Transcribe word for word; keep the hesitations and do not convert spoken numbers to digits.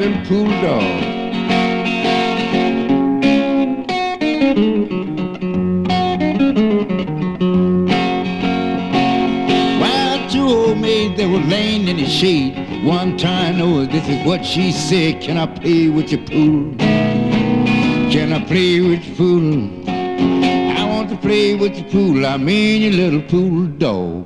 little pool dog. Well, two old maids that were laying in the shade. One time, oh, this is what she said. Can I play with your pool? Can I play with your pool? I want to play with your pool. I mean your little pool dog.